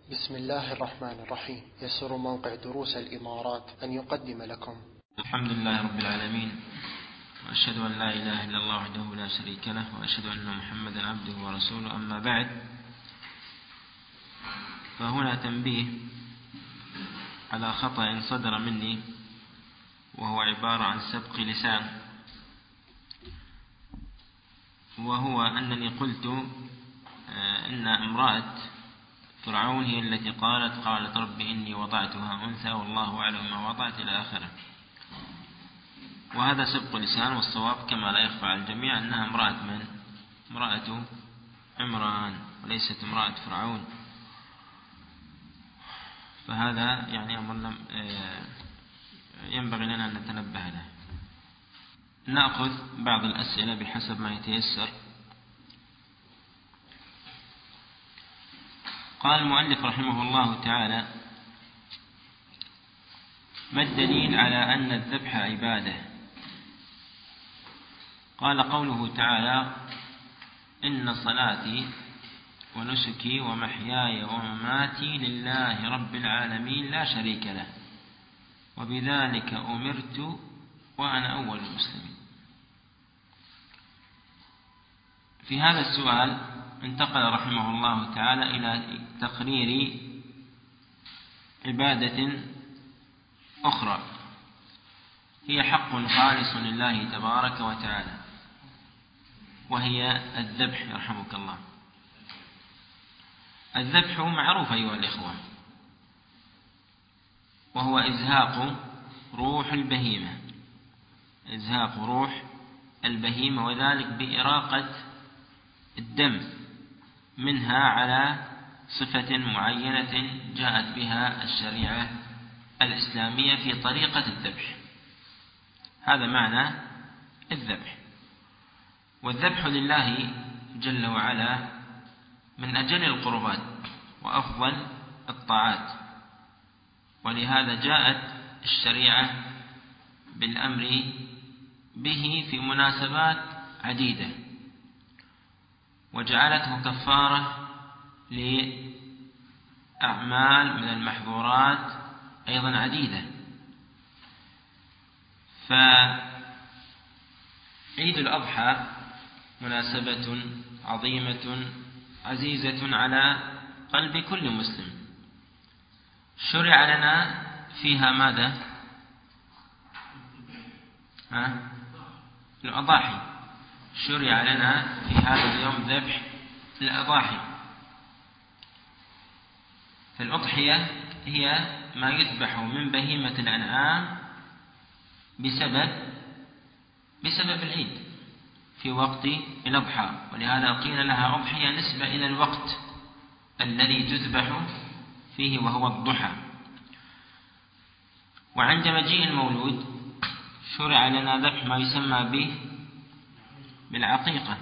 بسم الله الرحمن الرحيم. يسر موقع دروس الإمارات أن يقدم لكم الحمد لله رب العالمين، وأشهد أن لا إله إلا الله وحده لا شريك له، وأشهد أن محمدا عبده ورسوله. أما بعد، فهنا تنبيه على خطأ صدر مني، وهو عبارة عن سبق لسان، وهو أنني قلت إن امرأة فرعون هي التي قالت رب إني وضعتها أنثى والله أعلم ما وضعت إلى آخره. وهذا سبق لسان، والصواب كما لا يخفى على الجميع أنها امرأة عمران وليست امرأة فرعون. فهذا يعني أمر ينبغي لنا أن نتنبه له. نأخذ بعض الأسئلة بحسب ما يتيسر. قال المؤلف رحمه الله تعالى: ما الدليل على أن الذبح عبادة؟ قال: قوله تعالى: إن صلاتي ونسكي ومحياي ومماتي لله رب العالمين لا شريك له وبذلك أمرت وأنا أول المسلمين. في هذا السؤال انتقل رحمه الله تعالى إلى تقرير عبادة أخرى هي حق خالص لله تبارك وتعالى، وهي الذبح. يرحمك الله. الذبح معروف أيها الإخوة، وهو إزهاق روح البهيمة، إزهاق روح البهيمة، وذلك بإراقة الدم منها على صفة معينة جاءت بها الشريعة الإسلامية في طريقة الذبح. هذا معنى الذبح. والذبح لله جل وعلا من أجل القربات وأفضل الطاعات، ولهذا جاءت الشريعة بالأمر به في مناسبات عديدة، وجعلته كفارة لأعمال من المحظورات أيضا عديدة. فعيد الأضحى مناسبة عظيمة عزيزة على قلب كل مسلم، شرع لنا فيها ماذا؟ الأضاحي. شرع لنا في هذا اليوم ذبح الأضاحي. فالأضحية هي ما يذبح من بهيمة الأنعام بسبب العيد في وقت الأضحى، ولهذا قيل لها أضحية نسبة إلى الوقت الذي تذبح فيه وهو الضحى. وعند مجيء المولود شرع لنا ذبح ما يسمى به بالعقيقة.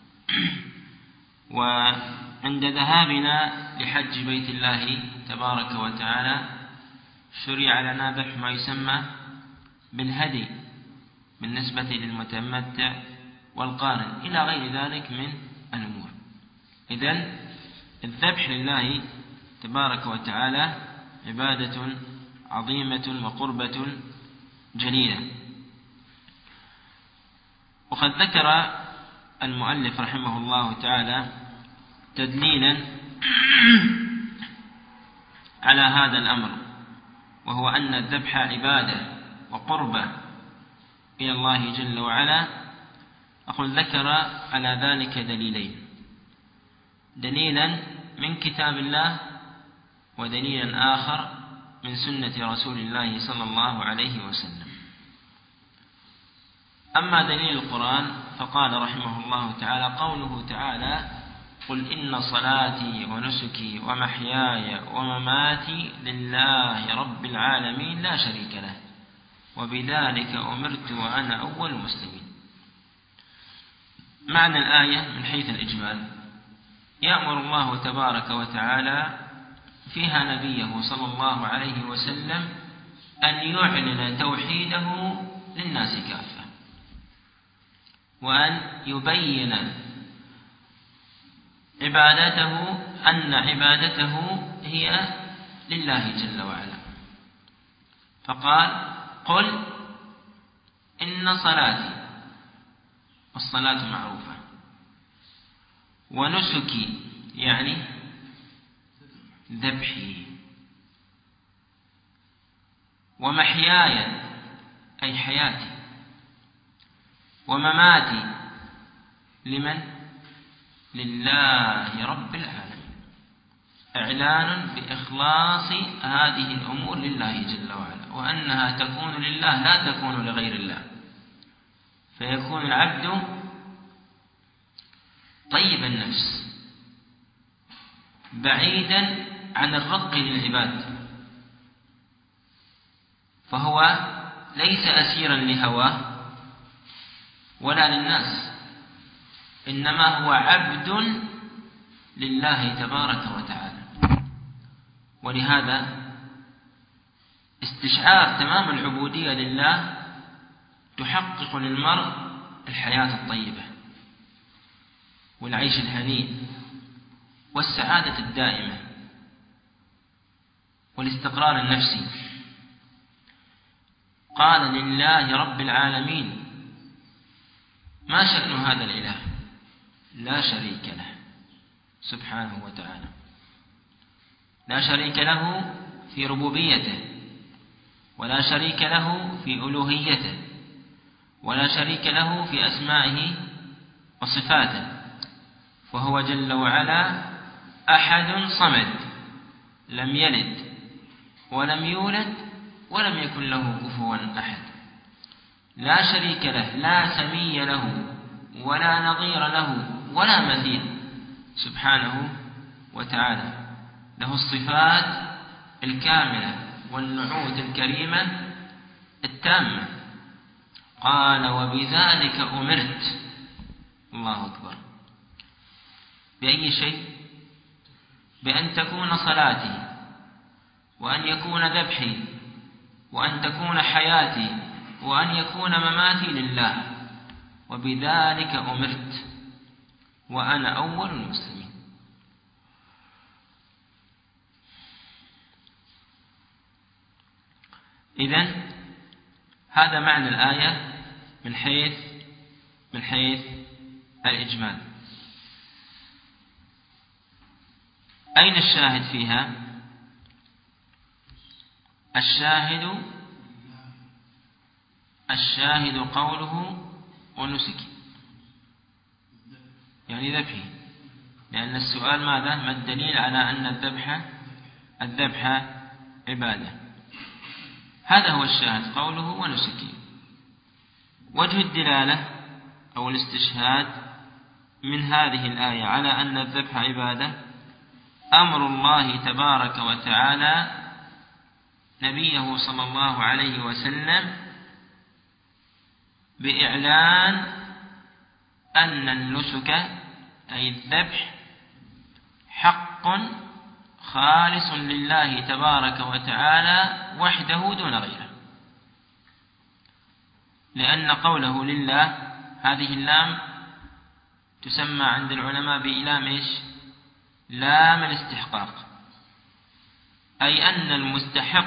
وعند ذهابنا لحج بيت الله تبارك وتعالى شرع لنا ذبح ما يسمى بالهدي بالنسبة للمتمتع والقارن إلى غير ذلك من الأمور. إذن الذبح لله تبارك وتعالى عبادة عظيمة وقربة جليلة. وقد ذكر المؤلف رحمه الله تعالى تدليلا على هذا الأمر، وهو أن الذبح عبادة وقربة إلى الله جل وعلا. أقول ذكر على ذلك دليلين: دليلا من كتاب الله، ودليلا آخر من سنة رسول الله صلى الله عليه وسلم. أما دليل القرآن فقال رحمه الله تعالى: قوله تعالى: قل إن صلاتي ونسكي ومحياي ومماتي لله رب العالمين لا شريك له وبذلك أمرت وأنا أول المسلمين. معنى الآية من حيث الإجمال: يأمر الله تبارك وتعالى فيها نبيه صلى الله عليه وسلم أن يعلن توحيده للناس كافة، وأن يبين عبادته أن عبادته هي لله جل وعلا. فقال قل إن صلاتي، والصلاة معروفة، ونسكي يعني ذبحي، ومحياي أي حياتي، ومماتي لمن؟ لله رب العالمين. إعلان بإخلاص هذه الأمور لله جل وعلا، وأنها تكون لله لا تكون لغير الله، فيكون العبد طيب النفس بعيدا عن الرق للعباد، فهو ليس أسيرا لهواه ولا للناس، إنما هو عبد لله تبارك وتعالى. ولهذا استشعار تمام العبودية لله تحقق للمرء الحياة الطيبة والعيش الهنيء والسعادة الدائمة والاستقرار النفسي. قال لله رب العالمين. ما شأن هذا الإله؟ لا شريك له سبحانه وتعالى، لا شريك له في ربوبيته، ولا شريك له في ألوهيته، ولا شريك له في أسمائه وصفاته، فهو جل وعلا أحد صمد، لم يلد ولم يولد ولم يكن له كفوا أحد، لا شريك له، لا سمي له ولا نظير له ولا مثيل سبحانه وتعالى. له الصفات الكاملة والنعوت الكريمة التامة. قال وبذلك أمرت. الله أكبر. بأي شيء؟ بأن تكون صلاتي، وأن يكون ذبحي، وأن تكون حياتي، وأن يكون مماتي لله. وبذلك أمرت وأنا أول المسلمين. إذن هذا معنى الآية من حيث الإجمال. أين الشاهد فيها؟ الشاهد قوله ونسكي، يعني ذبحي، لأن السؤال ماذا؟ ما الدليل على أن الذبح عبادة؟ هذا هو الشاهد قوله ونسكي. وجه الدلالة أو الاستشهاد من هذه الآية على أن الذبح عبادة أمر الله تبارك وتعالى نبيه صلى الله عليه وسلم بإعلان أن النسك أي الذبح حق خالص لله تبارك وتعالى وحده دون غيره. لأن قوله لله هذه اللام تسمى عند العلماء بلام إيش؟ لام الاستحقاق، أي أن المستحق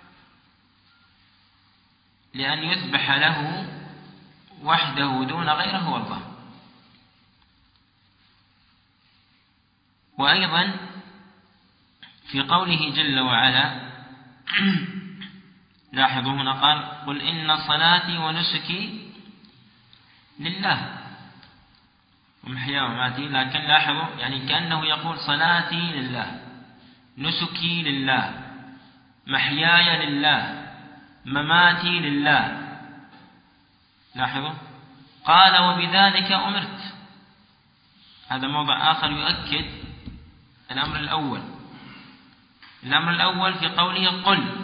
لأن يذبح له وحده دون غيره هو الله. وأيضا في قوله جل وعلا لاحظوا هنا قال قل إن صلاتي ونسكي لله ومحياي ومماتي، لكن لاحظوا يعني كأنه يقول صلاتي لله، نسكي لله، محياي لله، مماتي لله. لاحظوا قال وبذلك أمرت. هذا موضع آخر يؤكد الأمر الأول. الأمر الأول في قوله قل،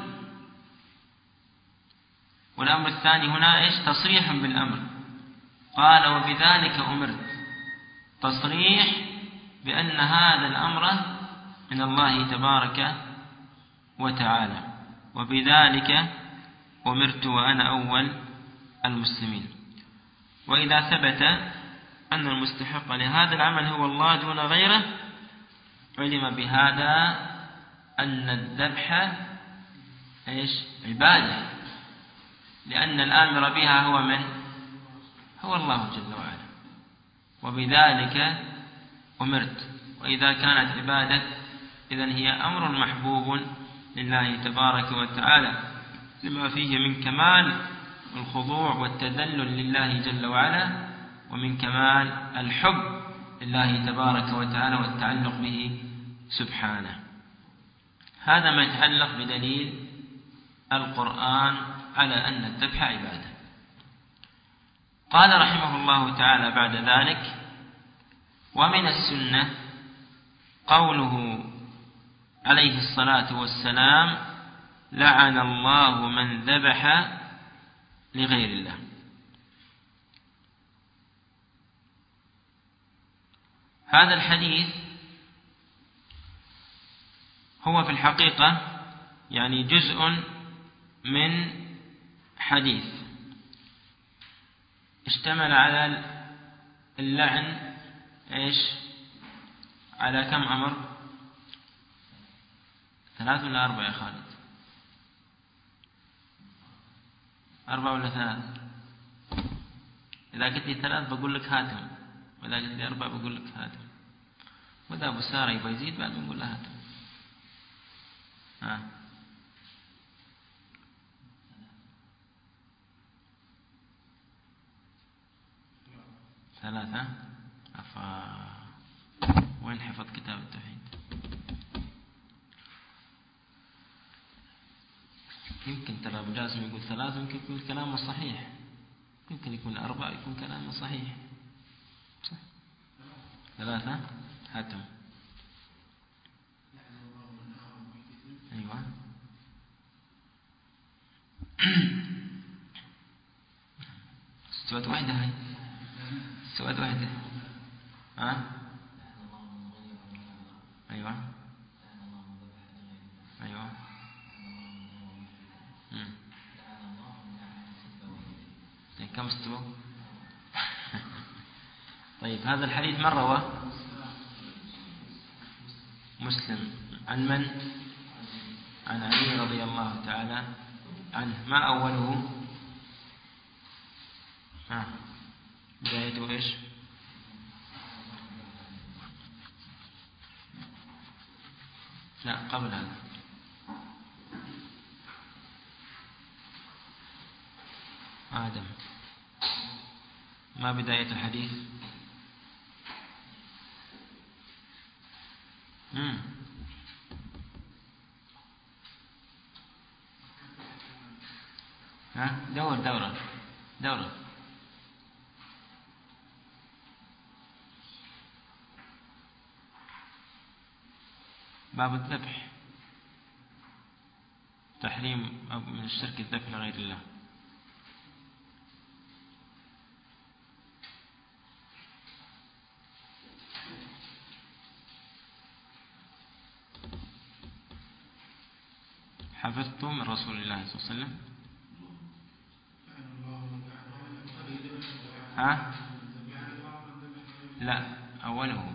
والأمر الثاني هنا إيش؟ تصريح بالأمر. قال وبذلك أمرت، تصريح بأن هذا الأمر من الله تبارك وتعالى. وبذلك أمرت وأنا أول المسلمين. وإذا ثبت أن المستحق لهذا العمل هو الله دون غيره علم بهذا أن الذبح إيش؟ عبادة، لأن الآمر بها هو من؟ هو الله جل وعلا، وبذلك أمرت. وإذا كانت عبادة إذن هي أمر محبوب لله تبارك وتعالى، لما فيه من كمال الخضوع والتذلل لله جل وعلا، ومن كمال الحب لله تبارك وتعالى والتعلق به سبحانه. هذا ما يتعلق بدليل القرآن على أن الذبح عبادة. قال رحمه الله تعالى بعد ذلك: ومن السنة قوله عليه الصلاة والسلام: لعن الله من ذبح لغير الله. هذا الحديث هو في الحقيقة يعني جزء من حديث اشتمل على اللعن إيش؟ على كم أمر؟ 3 ولا 4 يا خالد؟ 4 ولا 3؟ إذا قلت لي 3 بقول لك هاتم، وإذا قلت لي 4 بقول لك هاتم، وإذا أبو سارة يبغى يزيد بعد بنقول له هاتم. 3. وين حفظ كتاب التوحيد؟ يمكن ترى أبو جاسم يقول 3، يمكن يكون كلامه صحيح، يمكن يكون 4، يكون كلامه صحيح. 3 هاتم. أيوة. استوت واحدة هاي، استوت واحدة. أيوة أيوة. كم استوى؟ طيب هذا الحديث من رواه؟ مسلم. عن من؟ عن علي رضي الله تعالى عنه. ما أوله؟ بدايته إيش؟ لا قبل هذا. آدم. ما بداية الحديث؟ دورة. باب الذبح، تحريم من الشرك الذبح لغير الله. حفظت من رسول الله صلى الله عليه وسلم. لا أوله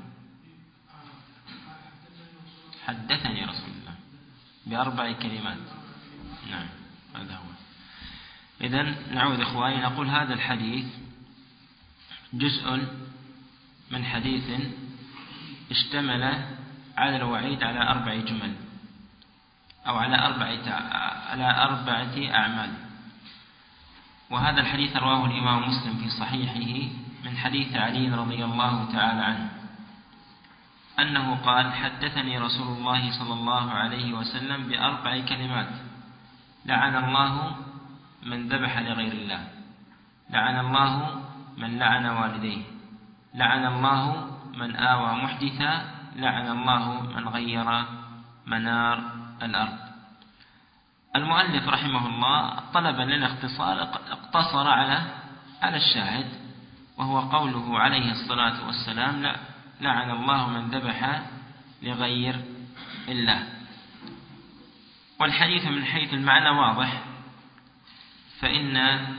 حدثني رسول الله ب4 كلمات. نعم هذا هو. إذن نعود إخواني، نقول هذا الحديث جزء من حديث اشتمل على الوعيد على 4 جمل، أو على 4 أعمال. وهذا الحديث رواه الإمام مسلم في صحيحه من حديث علي رضي الله تعالى عنه أنه قال: حدثني رسول الله صلى الله عليه وسلم ب4 كلمات: لعن الله من ذبح لغير الله، لعن الله من لعن والديه، لعن الله من آوى محدثا، لعن الله من غير منار الأرض. المؤلف رحمه الله طلبا للاختصار اقتصر على الشاهد، وهو قوله عليه الصلاة والسلام: لعن الله من ذبح لغير الله. والحديث من حيث المعنى واضح، فإن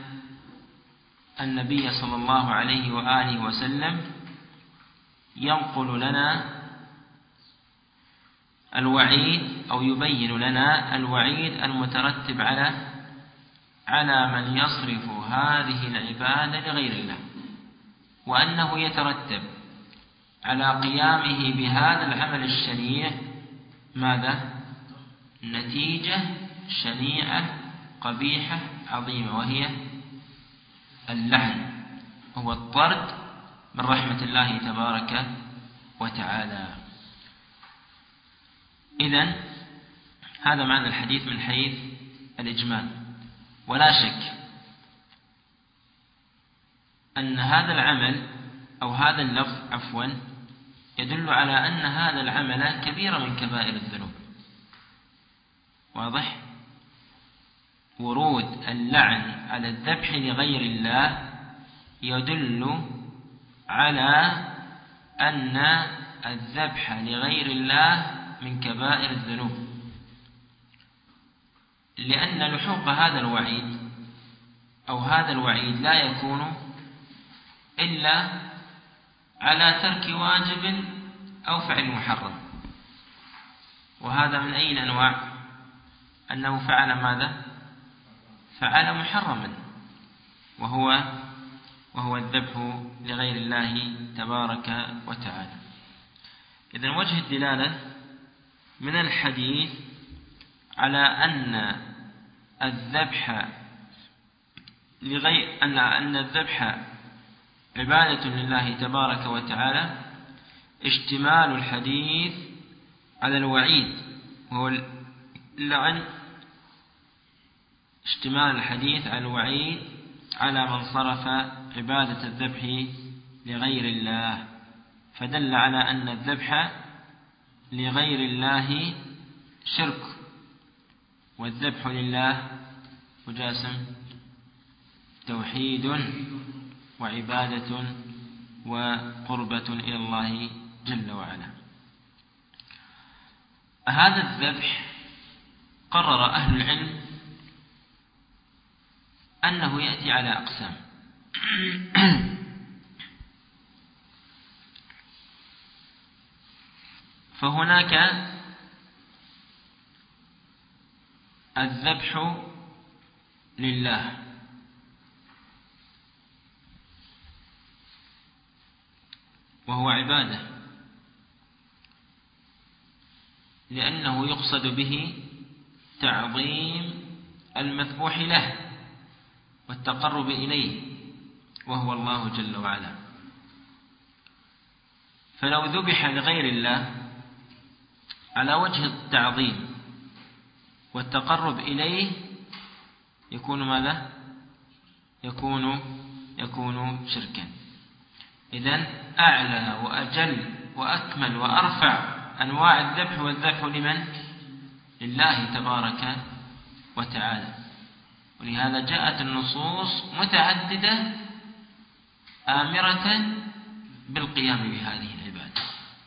النبي صلى الله عليه وآله وسلم ينقل لنا الوعيد أو يبين لنا الوعيد المترتب على من يصرف هذه العبادة لغير الله، وأنه يترتب على قيامه بهذا العمل الشنيع ماذا؟ نتيجة شنيعة قبيحة عظيمة، وهي اللعن، هو الطرد من رحمة الله تبارك وتعالى. إذن هذا معنى الحديث من حيث الإجمال. ولا شك أن هذا العمل أو هذا اللفظ يدل على أن هذا العمل كبير من كبائر الذنوب. واضح؟ ورود اللعن على الذبح لغير الله يدل على أن الذبح لغير الله من كبائر الذنوب، لأن لحوق هذا الوعيد أو هذا الوعيد لا يكون إلا على ترك واجب أو فعل محرم. وهذا من أي الأنواع؟ أنه فعل ماذا؟ فعل محرما، وهو الذبح لغير الله تبارك وتعالى. إذن وجه الدلالة من الحديث على أن الذبح أن الذبح عبادة لله تبارك وتعالى اشتمال الحديث على الوعيد، وهو اللعن، اشتمال الحديث على الوعيد على من صرف عبادة الذبح لغير الله، فدل على أن الذبح لغير الله شرك، والذبح لله وجاسم توحيد وعبادة وقربة إلى الله جل وعلا. هذا الذبح قرر أهل العلم أنه يأتي على أقسام. فهناك الذبح لله، وهو عبادة، لأنه يقصد به تعظيم المذبوح له والتقرب إليه، وهو الله جل وعلا. فلو ذبح لغير الله على وجه التعظيم والتقرب إليه يكون ماذا؟ يكون شركا. إذن أعلى وأجل وأكمل وأرفع أنواع الذبح والذبح لمن؟ لله تبارك وتعالى. ولهذا جاءت النصوص متعددة آمرة بالقيام بهذه العبادة،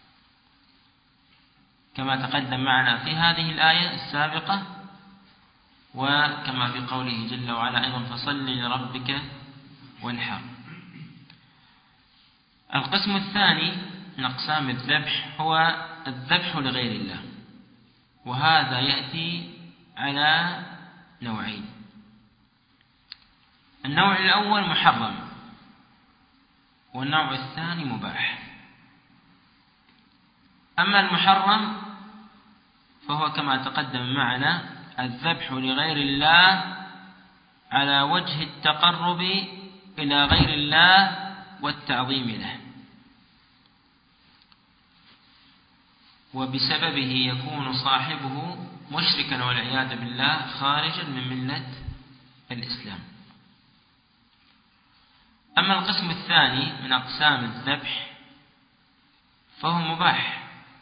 كما تقدم معنا في هذه الآية السابقة، وكما في قوله جل وعلا أيضا فصل لربك وانحر. القسم الثاني من أقسام الذبح هو الذبح لغير الله، وهذا يأتي على نوعين. النوع الأول محرم، والنوع الثاني مباح. أما المحرم فهو كما تقدم معنا الذبح لغير الله على وجه التقرب إلى غير الله والتعظيم له، وبسببه يكون صاحبه مشركا والعياذ بالله خارجا من ملة الإسلام. أما القسم الثاني من أقسام الذبح فهو مباح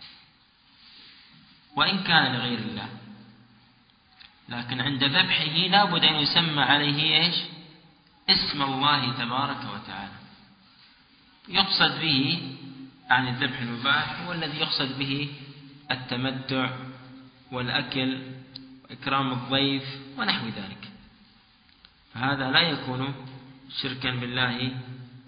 وإن كان لغير الله، لكن عند ذبحه لا بد أن يسمى عليه اسم الله تبارك وتعالى. يقصد به عن الذبح المباح هو الذي يقصد به التمتع والأكل وإكرام الضيف ونحو ذلك، فهذا لا يكون شركا بالله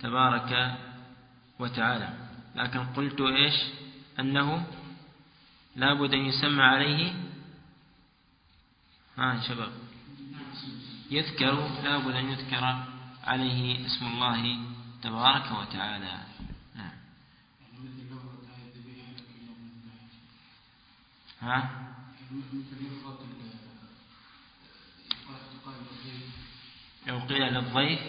تبارك وتعالى. لكن قلت أنه لابد أن يسمى عليه شباب يذكر، لابد أن يذكر عليه اسم الله تبارك وتعالى. نعم. لو قيل للضيف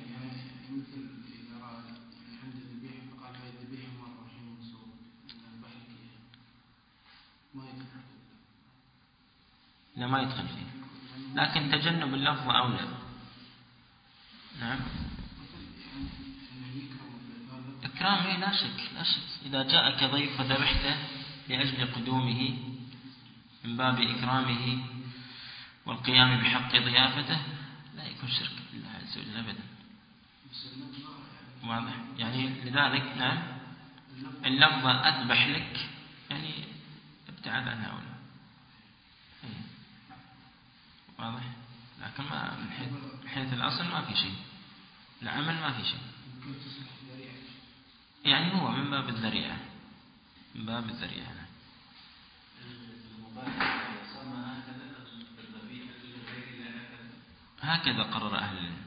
لا ما يدخل فيه، لكن تجنب اللفظ أولى. نعم. إكرامه لا شك لا شك، إذا جاءك ضيف وذبحته لأجل قدومه من باب إكرامه والقيام بحق ضيافته لا يكون شرك بالله عز وجل أبدا. واضح يعني. لذلك نعم اللفظ أذبح لك يعني ابتعد عنها أولى. واضح. لكن ما من حيث الأصل ما في شيء، العمل ما في شيء، يعني هو من باب الذريعة، من باب الذريعة. هكذا قرر أهل العلم.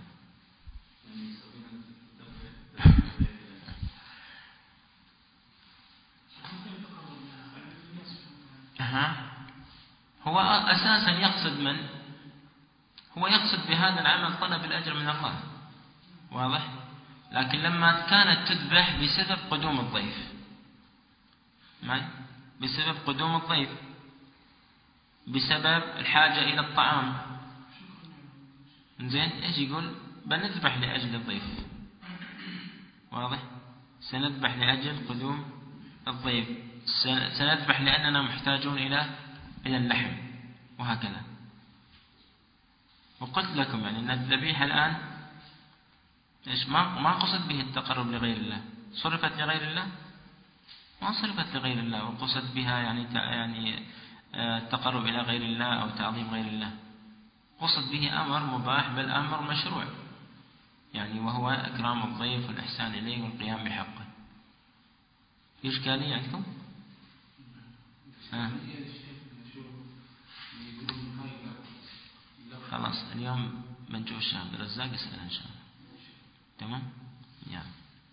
هو أساسا يقصد من؟ هو يقصد بهذا العمل طلب الأجر من الله. واضح. لكن لما كانت تذبح بسبب قدوم الضيف، بسبب قدوم الضيف، بسبب الحاجة إلى الطعام، زين إيش يقول؟ بنذبح لأجل الضيف. واضح. سنذبح لأجل قدوم الضيف، سنذبح لأننا محتاجون إلى اللحم، وهكذا. وقلت لكم يعني أن الذبيحة الآن إيش ما قصد به التقرب لغير الله، صرفت لغير الله، ما صرفت لغير الله وقصد بها يعني التقرب إلى غير الله أو تعظيم غير الله، قصد به أمر مباح بل أمر مشروع يعني، وهو إكرام الضيف والإحسان إليه والقيام بحقه. في إشكالية عندكم؟ خلاص اليوم بنشوف الشيخ عبد الرزاق يسأل إن شاء الله. تمام؟ يعني.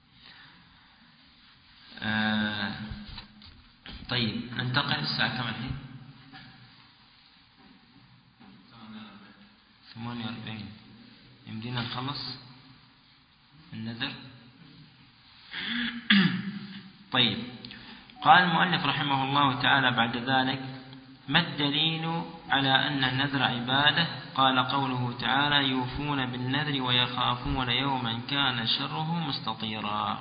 طيب ننتقل الساعة كم الحين؟ 48. يمدينا نخلص النذر؟ طيب. قال المؤلف رحمه الله تعالى بعد ذلك: ما الدليل على أن النذر عبادة؟ قال قوله تعالى: يوفون بالنذر ويخافون يوما كان شره مستطيرا.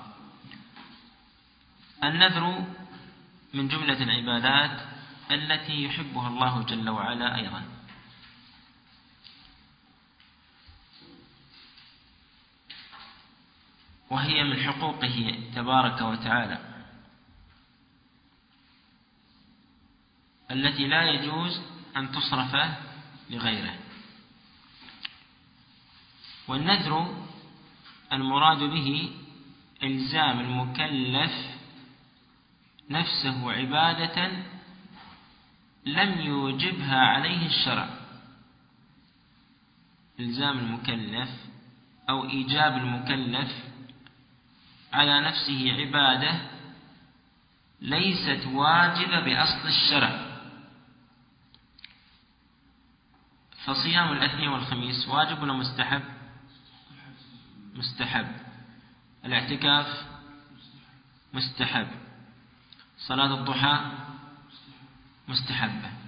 النذر من جملة العبادات التي يحبها الله جل وعلا أيضا، وهي من حقوقه تبارك وتعالى التي لا يجوز أن تصرف لغيره. والنذر المراد به إلزام المكلف نفسه عبادة لم يوجبها عليه الشرع، إلزام المكلف أو إيجاب المكلف على نفسه عبادة ليست واجبة بأصل الشرع. فصيام الاثنين والخميس واجب ولا مستحب؟ مستحب. الاعتكاف مستحب. صلاة الضحى مستحبة.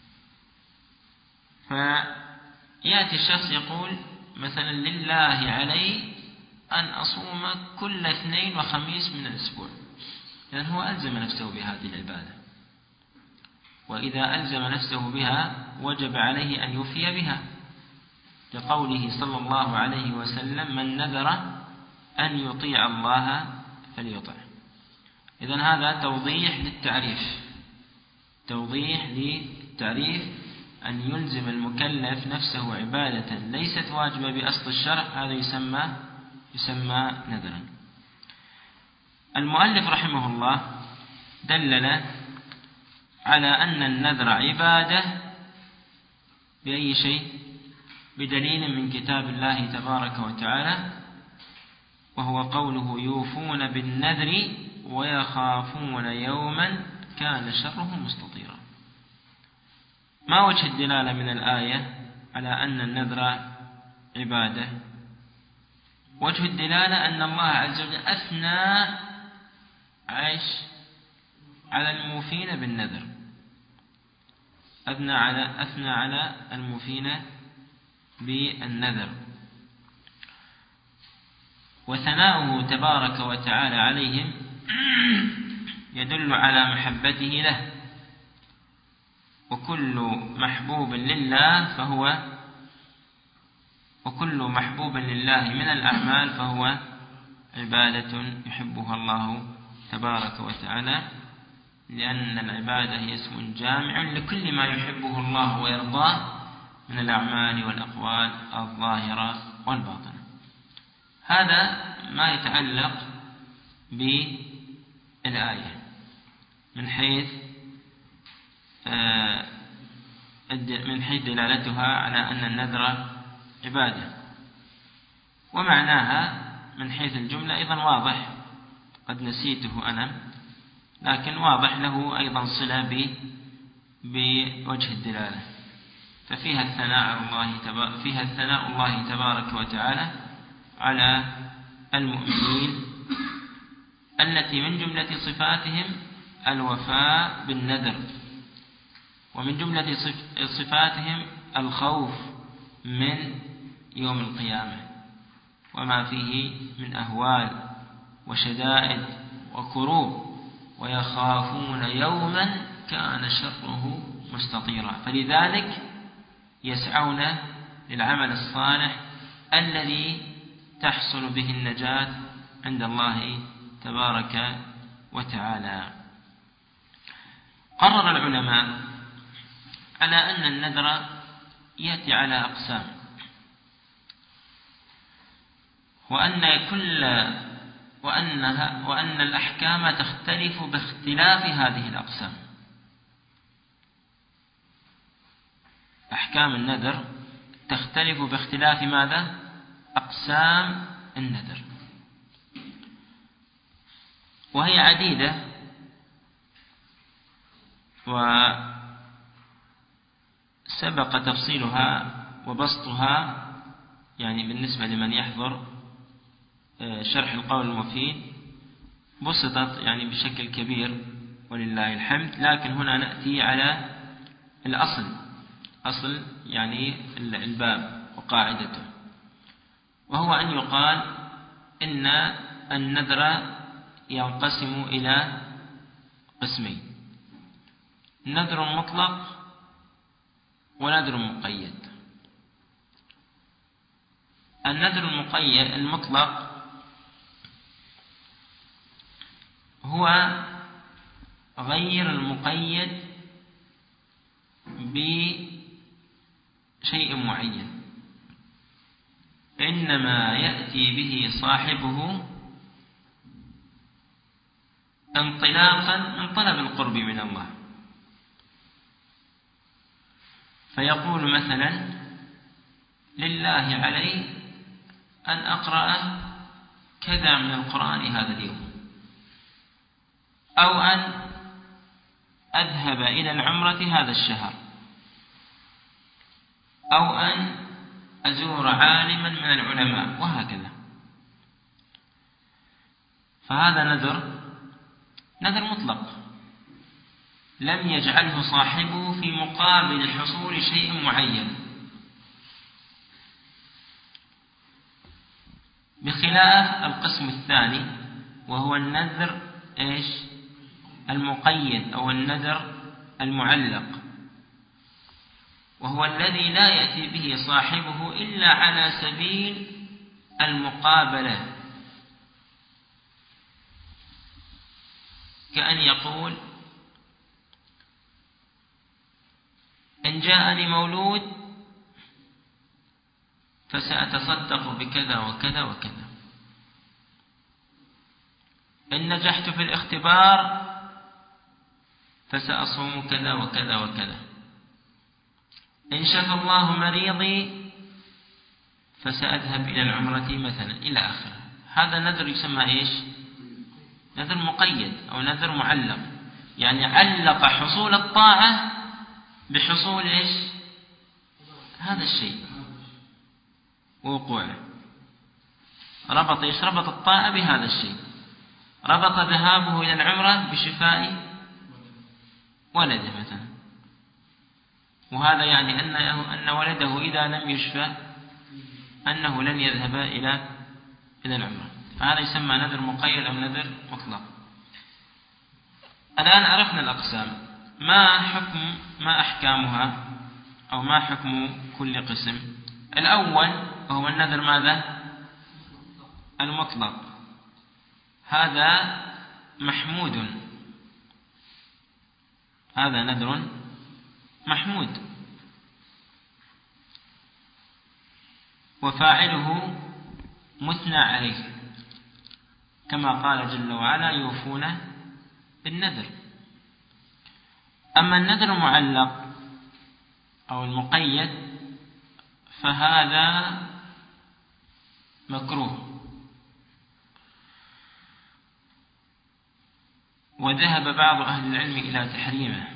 فيأتي الشخص يقول مثلا: لله علي أن أصوم كل اثنين وخميس من الأسبوع، لأن هو ألزم نفسه بهذه العبادة، وإذا ألزم نفسه بها وجب عليه أن يوفي بها، لقوله صلى الله عليه وسلم: من نذر أن يطيع الله فليطع. إذن هذا توضيح للتعريف، توضيح للتعريف أن يلزم المكلف نفسه عبادة ليست واجبة بأصل الشرع، هذا يسمى نذرا. المؤلف رحمه الله دلل على أن النذر عبادة بأي شيء؟ بدليل من كتاب الله تبارك وتعالى، وهو قوله يوفون بالنذر ويخافون يوما كان شره مستطيرا. ما وجه الدلالة من الآية على أن النذر عبادة؟ وجه الدلالة أن الله عز وجل أثنى على الموفين بالنذر، أثنى على الموفين بالنذر، وثناؤه تبارك وتعالى عليهم يدل على محبته له، وكل محبوب لله من الأعمال فهو عبادة يحبها الله تبارك وتعالى، لأن العبادة هي اسم جامع لكل ما يحبه الله ويرضاه من الأعمال والأقوال الظاهرة والباطنة. هذا ما يتعلق بالآية من حيث دلالتها على أن النذر عبادة، ومعناها من حيث الجملة أيضا واضح، قد نسيته أنا، لكن واضح له أيضا صلة بوجه الدلالة. ففيها الثناء الله تبارك وتعالى على المؤمنين التي من جملة صفاتهم الوفاء بالنذر، ومن جملة صفاتهم الخوف من يوم القيامة وما فيه من أهوال وشدائد وكروب، ويخافون يوما كان شره مستطيرا، فلذلك يسعون للعمل الصالح الذي تحصل به النجاة عند الله تبارك وتعالى. قرر العلماء على أن النذر يأتي على أقسام، وأن الأحكام تختلف باختلاف هذه الأقسام. أحكام النذر تختلف باختلاف ماذا؟ أقسام النذر، وهي عديدة، وسبق تفصيلها وبسطها يعني بالنسبة لمن يحضر شرح القول المفيد بسطت يعني بشكل كبير ولله الحمد، لكن هنا نأتي على أصل يعني الباب وقاعدته، وهو أن يقال إن النذر ينقسم إلى قسمين: نذر مطلق ونذر مقيد. النذر المطلق هو غير المقيد بشيء معين، إنما يأتي به صاحبه انطلاقا من طلب القرب من الله، فيقول مثلا: لله علي أن أقرأ كذا من القرآن هذا اليوم، أو أن أذهب إلى العمرة هذا الشهر، أو أن أزور عالما من العلماء، وهكذا. فهذا نذر مطلق لم يجعله صاحبه في مقابل حصول شيء معين، بخلاف القسم الثاني وهو النذر المقيد أو النذر المعلق، وهو الذي لا يأتي به صاحبه إلا على سبيل المقابلة، كأن يقول: إن جاءني مولود فسأتصدق بكذا وكذا وكذا، إن نجحت في الاختبار فسأصوم كذا وكذا وكذا. إن شفى الله مريضي فسأذهب إلى العمرة مثلا إلى آخره. هذا نذر يسمى إيش؟ نذر مقيد أو نذر معلق، يعني علق حصول الطاعة بحصول إيش؟ هذا الشيء ووقوعه. ربط إيش؟ ربط الطاعة بهذا الشيء. ربط ذهابه إلى العمرة بشفاء ولده مثلا، وهذا يعني أن ولده إذا لم يشفى أنه لن يذهب إلى العمرة. فهذا يسمى نذر مقيد أو نذر مطلق. الآن عرفنا الأقسام. ما أحكامها أو ما حكم كل قسم؟ الأول هو النذر ماذا؟ المطلق. هذا محمود، هذا نذر محمود، وفاعله مثنى عليه، كما قال جل وعلا يوفون بالنذر. أما النذر المعلق أو المقيد فهذا مكروه، وذهب بعض أهل العلم إلى تحريمه،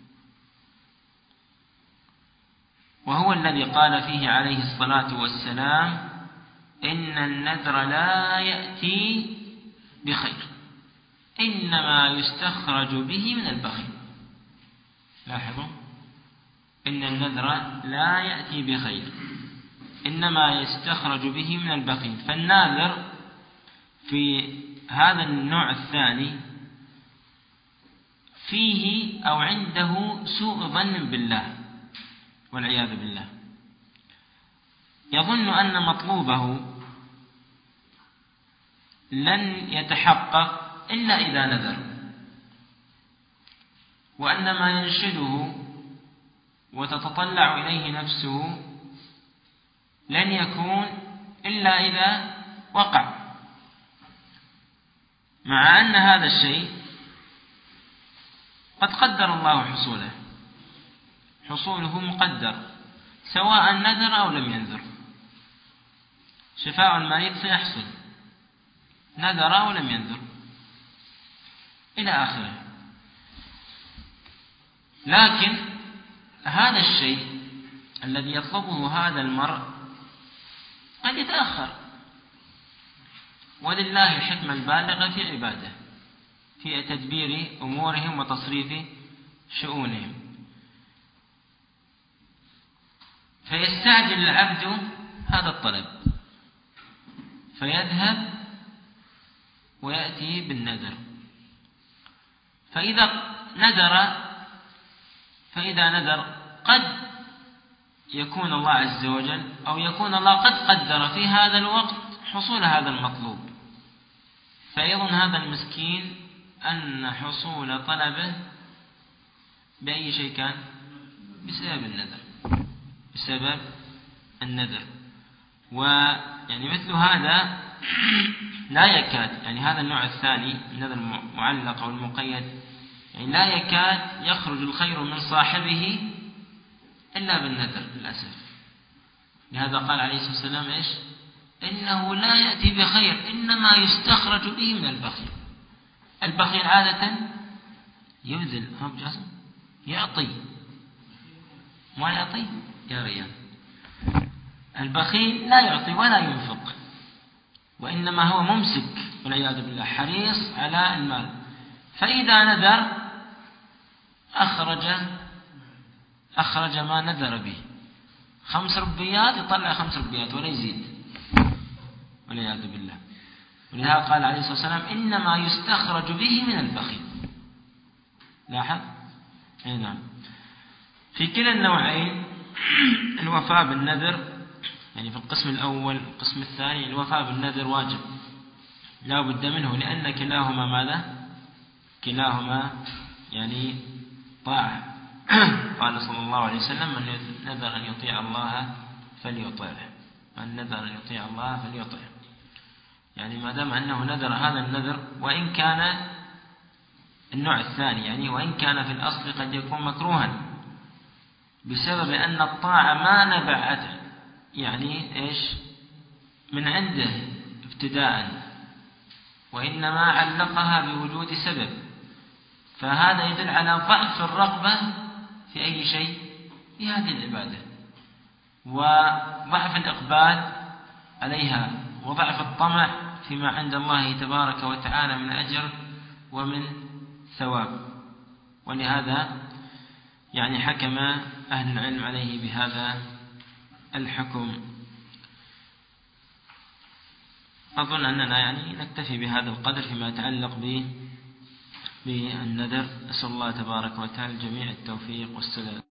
وهو الذي قال فيه عليه الصلاة والسلام إن النذر لا يأتي بخير إنما يستخرج به من البخيل. لاحظوا، إن النذر لا يأتي بخير إنما يستخرج به من البخيل. فالناذر في هذا النوع الثاني فيه أو عنده سوء ظن بالله والعياذ بالله، يظن أن مطلوبه لن يتحقق إلا إذا نذر، وأن ما ينشده وتتطلع إليه نفسه لن يكون إلا إذا وقع، مع أن هذا الشيء قد قدر الله حصوله مقدر، سواء نذر أو لم ينذر. شفاء المريض سيحصل نذر أو لم ينذر إلى آخره. لكن هذا الشيء الذي يطلبه هذا المرء قد يتأخر، ولله الحكمة البالغة في عباده في تدبير أمورهم وتصريف شؤونهم. فيستعجل العبد هذا الطلب فيذهب ويأتي بالنذر، فإذا نذر قد يكون الله عز وجل أو يكون الله قد قدر في هذا الوقت حصول هذا المطلوب، فيظن هذا المسكين أن حصول طلبه بأي شيء كان بسبب النذر. ويعني مثل هذا لا يكاد، يعني هذا النوع الثاني النذر المعلق أو المقيد، يعني لا يكاد يخرج الخير من صاحبه إلا بالنذر للأسف. لهذا قال عليه الصلاة والسلام إيش؟ إنه لا يأتي بخير إنما يستخرج به من البخيل. البخيل عادة يبذل، يعطي، ما يعطي يا ريال. البخيل لا يعطي ولا ينفق، وإنما هو ممسك والعياذ بالله، حريص على المال. فإذا نذر أخرج ما نذر به، 5 ربيات يطلع 5 ربيات ولا يزيد والعياذ بالله. ولهذا قال عليه الصلاة والسلام إنما يستخرج به من البخيل. لاحظ؟ نعم. في كلا النوعين الوفاء بالنذر، يعني في القسم الأول والقسم الثاني الوفاء بالنذر واجب لا بد منه، لأن كلاهما ماذا؟ كلاهما يعني طاعة. قال صلى الله عليه وسلم من نذر أن يطيع الله فليطيعه، من نذر أن يطيع الله فليطيعه. يعني ما دام أنه نذر هذا النذر وإن كان النوع الثاني يعني وإن كان في الأصل قد يكون مكروها بسبب أن الطاعة ما نبعت يعني إيش من عنده ابتداء، وإنما علقها بوجود سبب، فهذا يدل على ضعف الرغبة في أي شيء في هذه العبادة، وضعف الإقبال عليها، وضعف الطمع فيما عند الله تبارك وتعالى من أجر ومن ثواب. ولهذا يعني حكم أهل العلم عليه بهذا الحكم. أظن أننا يعني نكتفي بهذا القدر فيما يتعلق بالنذر. أسأل الله تبارك وتعالى الجميع التوفيق والسداد.